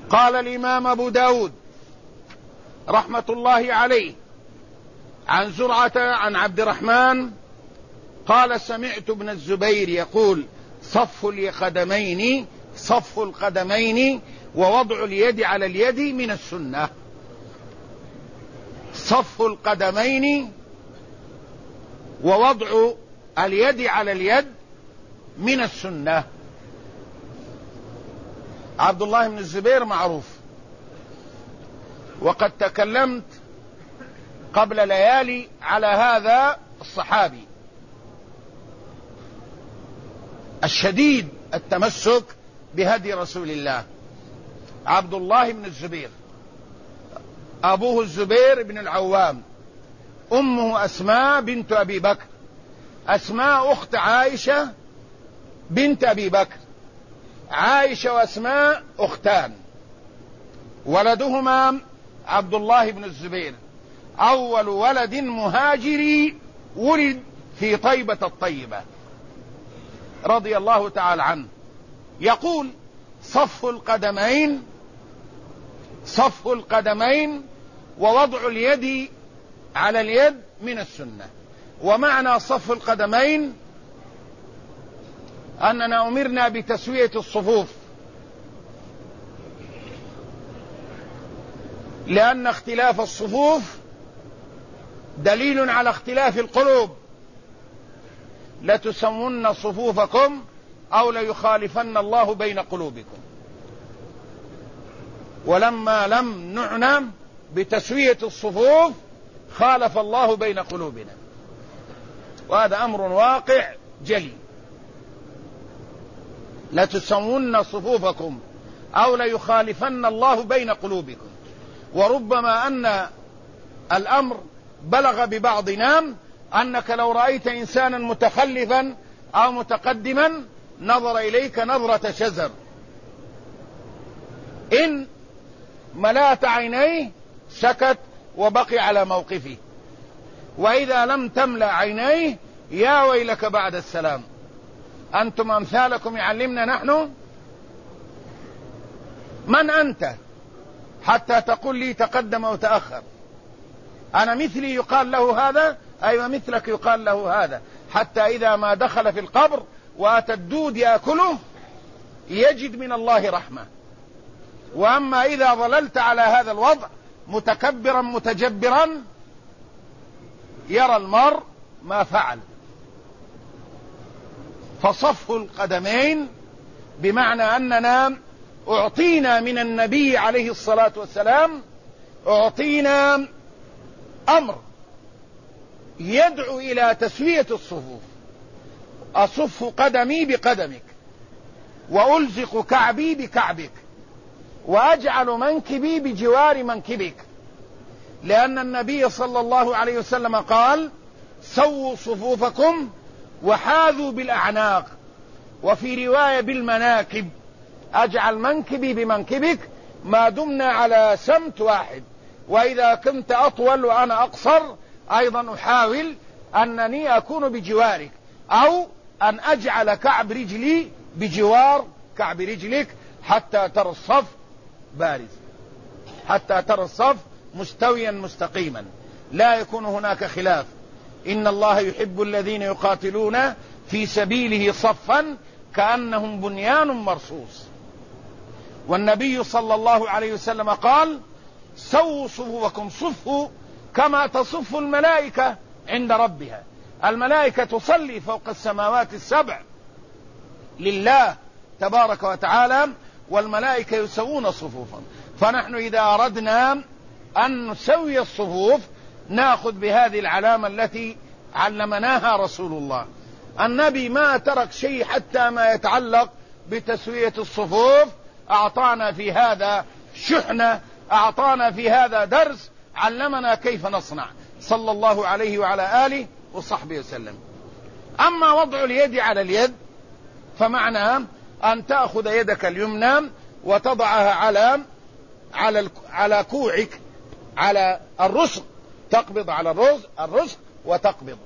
قال الإمام أبو داود رحمة الله عليه عن زرعة عن عبد الرحمن قال سمعت ابن الزبير يقول صف القدمين ووضع اليد على اليد من السنة. صف القدمين ووضع اليد على اليد من السنة. عبد الله بن الزبير معروف، وقد تكلمت قبل ليالي على هذا الصحابي الشديد التمسك بهدي رسول الله، عبد الله بن الزبير. أبوه الزبير بن العوام، أمه أسماء بنت أبي بكر، أسماء أخت عائشة بنت أبي بكر، عائشة وأسماء أختان، ولدهما عبد الله بن الزبير، أول ولد مهاجري ولد في طيبة الطيبة رضي الله تعالى عنه. يقول صف القدمين ووضع اليد على اليد من السنة. ومعنى صف القدمين أننا أمرنا بتسوية الصفوف، لأن اختلاف الصفوف دليل على اختلاف القلوب. لتسون صفوفكم أو ليخالفن الله بين قلوبكم. ولما لم نعنى بتسوية الصفوف خالف الله بين قلوبنا، وهذا أمر واقع جلي. لتسون صفوفكم أو ليخالفن الله بين قلوبكم. وربما أن الأمر بلغ ببعضنا أنك لو رأيت إنسانا متخلفا أو متقدما نظر إليك نظرة شزر، إن ملأت عينيه سكت وبقي على موقفه، وإذا لم تملأ عينيه يا ويلك بعد السلام. أنتم أمثالكم يعلمنا نحن. من أنت حتى تقول لي تقدم وتأخر؟ أنا مثلي يقال له هذا، أيوة مثلك يقال له هذا، حتى إذا ما دخل في القبر وأتى الدود يأكله يجد من الله رحمة. وأما إذا ظللت على هذا الوضع متكبرا متجبرا يرى المرء ما فعل. فصف القدمين بمعنى أننا أعطينا من النبي عليه الصلاة والسلام، أعطينا أمر يدعو إلى تسوية الصفوف. أصف قدمي بقدمك، وألزق كعبي بكعبك، وأجعل منكبي بجوار منكبك، لأن النبي صلى الله عليه وسلم قال سووا صفوفكم وحاذوا بالأعناق، وفي رواية بالمناكب. أجعل منكبي بمنكبك ما دمنا على سمت واحد، وإذا كنت أطول وأنا أقصر أيضا أحاول أنني أكون بجوارك، أو أن أجعل كعب رجلي بجوار كعب رجلك حتى ترى الصف بارز، حتى ترى الصف مستويا مستقيما، لا يكون هناك خلاف. إن الله يحب الذين يقاتلون في سبيله صفا كأنهم بنيان مرصوص. والنبي صلى الله عليه وسلم قال سووا صفوفكم، صفوا كما تصف الملائكة عند ربها. الملائكة تصلي فوق السماوات السبع لله تبارك وتعالى، والملائكة يسوون صفوفهم. فنحن إذا أردنا أن نسوي الصفوف نأخذ بهذه العلامة التي علمناها رسول الله. النبي ما ترك شيء حتى ما يتعلق بتسوية الصفوف، أعطانا في هذا شحنة، أعطانا في هذا درس، علمنا كيف نصنع صلى الله عليه وعلى آله وصحبه وسلم. أما وضع اليد على اليد فمعنى أن تأخذ يدك اليمنى وتضعها على كوعك، على الرسغ، تقبض على الرسغ وتقبض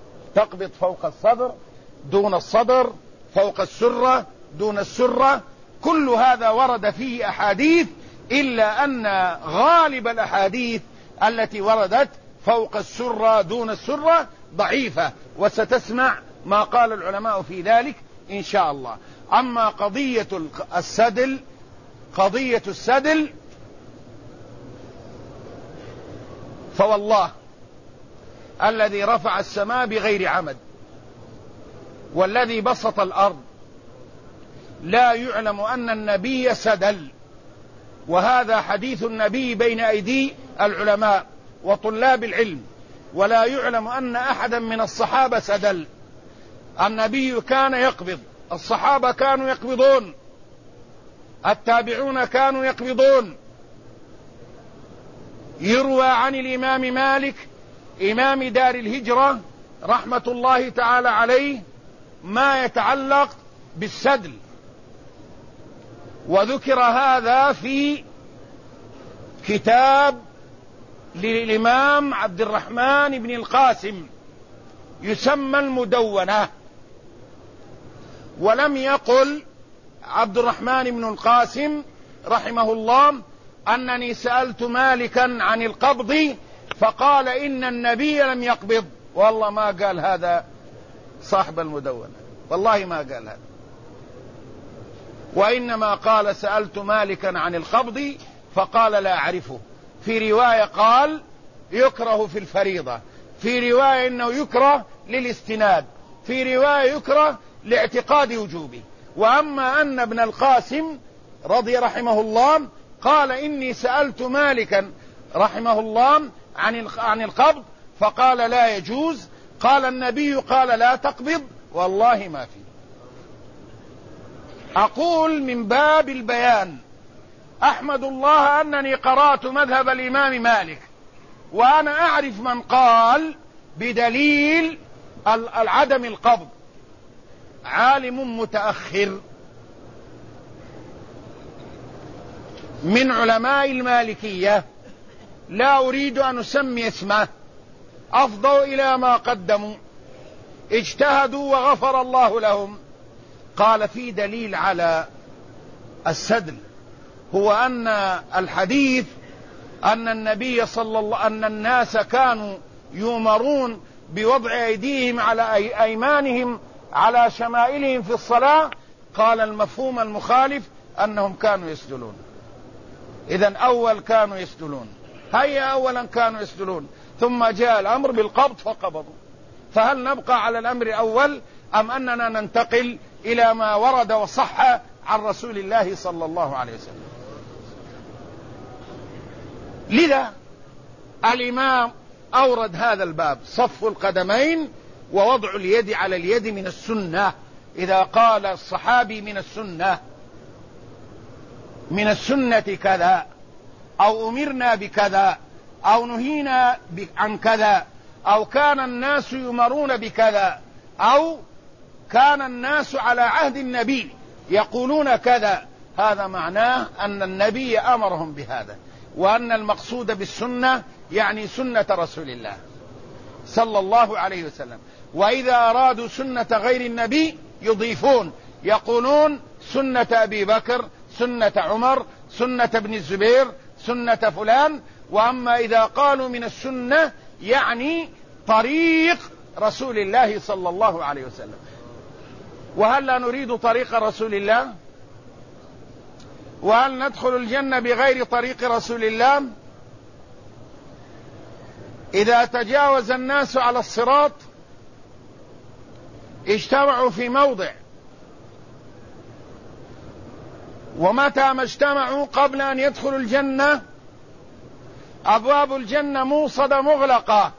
فوق الصدر دون الصدر، فوق السرة دون السرة، كل هذا ورد فيه أحاديث، إلا أن غالب الأحاديث التي وردت فوق السرة دون السرة ضعيفة، وستسمع ما قال العلماء في ذلك إن شاء الله. أما قضية السدل فوالله الذي رفع السماء بغير عمد والذي بسط الأرض لا يعلم أن النبي سدل، وهذا حديث النبي بين أيدي العلماء وطلاب العلم، ولا يعلم أن أحدا من الصحابة سدل. النبي كان يقبض، الصحابة كانوا يقبضون، التابعون كانوا يقبضون. يروى عن الإمام مالك إمام دار الهجرة رحمة الله تعالى عليه ما يتعلق بالسدل، وذكر هذا في كتاب للإمام عبد الرحمن بن القاسم يسمى المدونة. ولم يقل عبد الرحمن بن القاسم رحمه الله أنني سألت مالكا عن القبض فقال إن النبي لم يقبض، والله ما قال هذا صاحب المدونة، والله ما قال هذا، وإنما قال سألت مالكا عن القبض فقال لا أعرفه. في رواية قال يكره في الفريضة، في رواية إنه يكره للاستناد، في رواية يكره لاعتقاد وجوبه. وأما أن ابن القاسم رضي رحمه الله قال إني سألت مالكا رحمه الله عن القبض فقال لا يجوز، قال النبي قال لا تقبض، والله ما في. أقول من باب البيان أحمد الله أنني قرأت مذهب الإمام مالك، وأنا أعرف من قال بدليل العدم القبض، عالم متأخر من علماء المالكية لا أريد أن أسمي اسمه، أفضوا إلى ما قدموا، اجتهدوا وغفر الله لهم. قال في دليل على السدل هو أن الحديث أن النبي أن الناس كانوا يؤمرون بوضع أيديهم على أيمانهم على شمائلهم في الصلاة، قال المفهوم المخالف أنهم كانوا يسدلون. إذن أول كانوا يسدلون، هيا أولا كانوا يسدلون، ثم جاء الأمر بالقبض فقبضوا. فهل نبقى على الأمر الأول أم أننا ننتقل إلى ما ورد وصح عن رسول الله صلى الله عليه وسلم؟ لذا الإمام أورد هذا الباب، صف القدمين ووضع اليد على اليد من السنة. إذا قال الصحابي من السنة كذا، أو أمرنا بكذا، أو نهينا عن كذا، أو كان الناس يؤمرون بكذا، أو كان الناس على عهد النبي يقولون كذا، هذا معناه أن النبي أمرهم بهذا، وأن المقصود بالسنة يعني سنة رسول الله صلى الله عليه وسلم. وإذا أرادوا سنة غير النبي يضيفون، يقولون سنة أبي بكر، سنة عمر، سنة ابن الزبير، سنة فلان. وأما إذا قالوا من السنة يعني طريق رسول الله صلى الله عليه وسلم. وهل لا نريد طريق رسول الله؟ وهل ندخل الجنة بغير طريق رسول الله؟ إذا تجاوز الناس على الصراط اجتمعوا في موضع، ومتى ما اجتمعوا قبل أن يدخلوا الجنة أبواب الجنة موصدة مغلقة،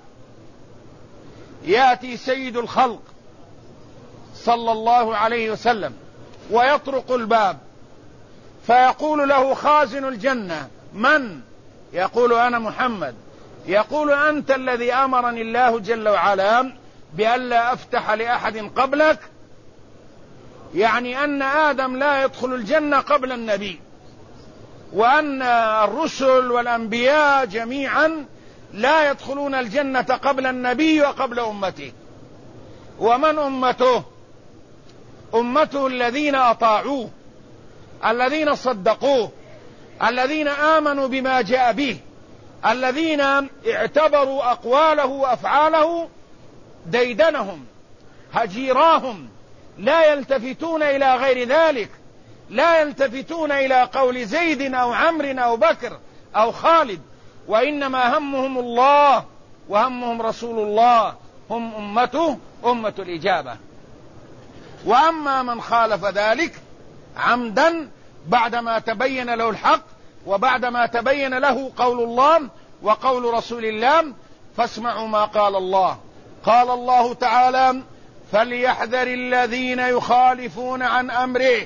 يأتي سيد الخلق صلى الله عليه وسلم ويطرق الباب فيقول له خازن الجنة من؟ يقول أنا محمد. يقول أنت الذي أمرني الله جل وعلا بألا أفتح لأحد قبلك، يعني أن آدم لا يدخل الجنة قبل النبي، وأن الرسل والأنبياء جميعا لا يدخلون الجنة قبل النبي وقبل أمته. ومن أمته؟ أمته الذين أطاعوه الذين صدقوه، الذين آمنوا بما جاء به، الذين اعتبروا أقواله وأفعاله ديدنهم هجيراهم، لا يلتفتون إلى غير ذلك، لا يلتفتون إلى قول زيد أو عمرو أو بكر أو خالد، وإنما همهم الله وهمهم رسول الله، هم أمته أمة الإجابة. وأما من خالف ذلك عمدا بعدما تبين له الحق وبعدما تبين له قول الله وقول رسول الله، فاسمعوا ما قال الله. قال الله تعالى: فليحذر الذين يخالفون عن أمره،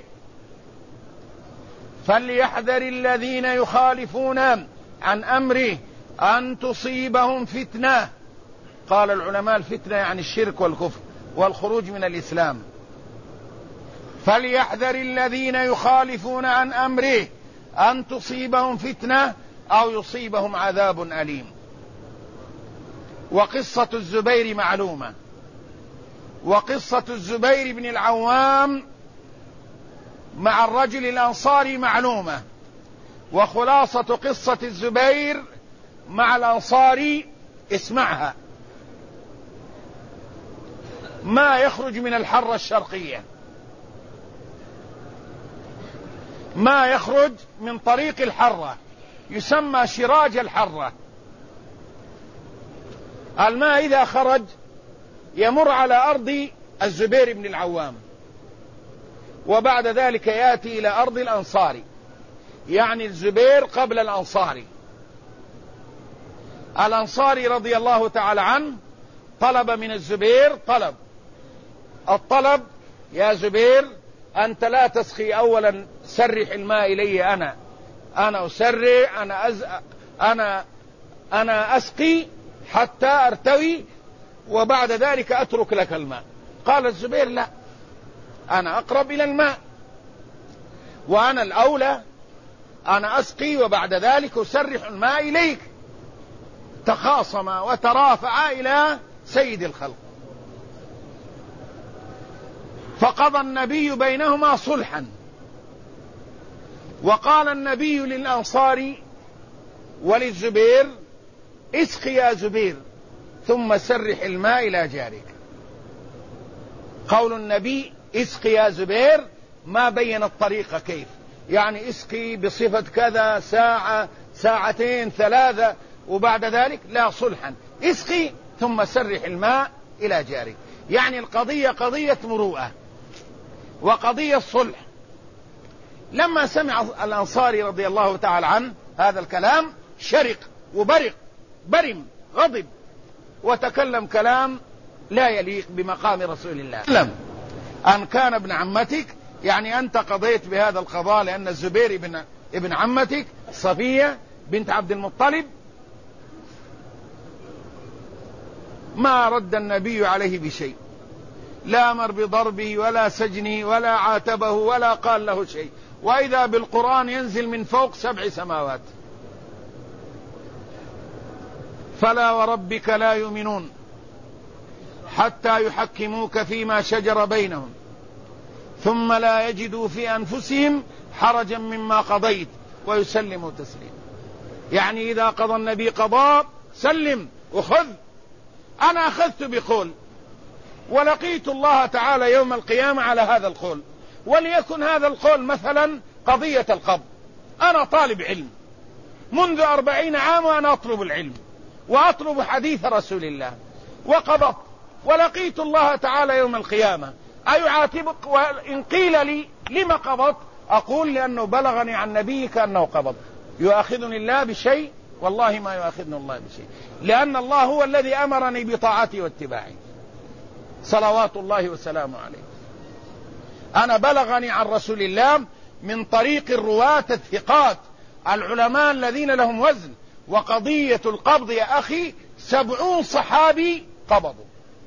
فليحذر الذين يخالفون عن أمره أن تصيبهم فتنة. قال العلماء الفتنة يعني الشرك والكفر والخروج من الإسلام. فليحذر الذين يخالفون عن أمره أن تصيبهم فتنة أو يصيبهم عذاب أليم. وقصة الزبير معلومة، وقصة الزبير بن العوام مع الرجل الأنصاري معلومة. وخلاصة قصة الزبير مع الأنصاري اسمعها: ما يخرج من الحرة الشرقية، ما يخرج من طريق الحرة يسمى شراج الحرة. الماء إذا خرج يمر على أرض الزبير بن العوام، وبعد ذلك يأتي إلى أرض الأنصاري، يعني الزبير قبل الأنصاري. الأنصاري رضي الله تعالى عنه طلب من الزبير الطلب: يا زبير أنت لا تسقي، أولا سرح الماء إلي، أنا أسرع، أنا أسقي حتى أرتوي وبعد ذلك أترك لك الماء. قال الزبير: لا، أنا أقرب إلى الماء وأنا الأولى، أنا أسقي وبعد ذلك أسرح الماء إليك. تخاصما وترافعا إلى سيد الخلق، فقضى النبي بينهما صلحا، وقال النبي للأنصاري وللزبير: اسق يا زبير ثم سرح الماء إلى جارك. قول النبي اسق يا زبير ما بين الطريقة كيف، يعني اسقي بصفة كذا، ساعة، ساعتين، 3، وبعد ذلك لا، صلحا، اسقي ثم سرح الماء إلى جارك. يعني القضية قضية مروءة وقضية صلح. لما سمع الأنصاري رضي الله تعالى عنه هذا الكلام شرق وبرق، برم، غضب، وتكلم كلام لا يليق بمقام رسول الله. لم أن كان ابن عمتك، يعني أنت قضيت بهذا القضاء لأن الزبير ابن عمتك صفية بنت عبد المطلب. ما رد النبي عليه بشيء، لا أمر بضربه ولا سجنه ولا عاتبه ولا قال له شيء. وإذا بالقرآن ينزل من فوق 7 سماوات: فلا وربك لا يؤمنون حتى يحكموك فيما شجر بينهم ثم لا يجدوا في أنفسهم حرجا مما قضيت ويسلموا تسليما. يعني إذا قضى النبي قضاء سلم وخذ. أنا أخذت بقول ولقيت الله تعالى يوم القيامة على هذا القول، وليكن هذا القول مثلا قضية القبض. أنا طالب علم منذ 40 عام وأنا أطلب العلم وأطلب حديث رسول الله، وقبضت ولقيت الله تعالى يوم القيامة، أيعاتبك؟ وإن قيل لي لما قبضت أقول لأنه بلغني عن نبيك أنه قبض. يؤاخذني الله بشيء؟ والله ما يؤاخذني الله بشيء، لأن الله هو الذي أمرني بطاعته واتباعه صلوات الله وسلامه عليه. أنا بلغني عن رسول الله من طريق الرواة الثقات العلماء الذين لهم وزن. وقضية القبض يا أخي 70 صحابي قبضوا،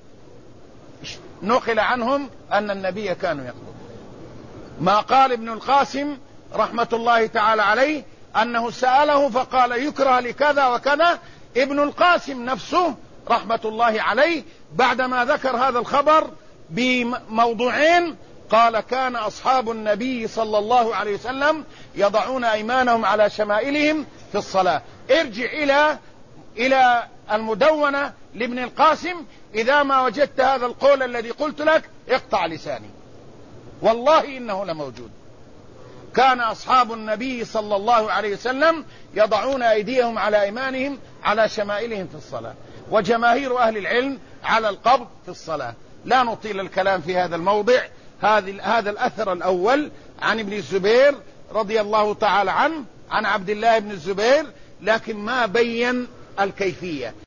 نقل عنهم أن النبي كانوا يقبض. ما قال ابن القاسم رحمة الله تعالى عليه أنه سأله فقال يكره لكذا وكذا. ابن القاسم نفسه رحمة الله عليه بعدما ذكر هذا الخبر بموضوعين قال كان أصحاب النبي صلى الله عليه وسلم يضعون أيمانهم على شمائلهم في الصلاة. ارجع إلى المدونة لابن القاسم، إذا ما وجدت هذا القول الذي قلت لك اقطع لساني، والله إنه لموجود. كان أصحاب النبي صلى الله عليه وسلم يضعون أيديهم على أيمانهم على شمائلهم في الصلاة، وجماهير أهل العلم على القبض في الصلاة. لا نطيل الكلام في هذا الموضع. هذا الأثر الأول عن ابن الزبير رضي الله تعالى عنه عن عبد الله بن الزبير، لكن ما بين الكيفية.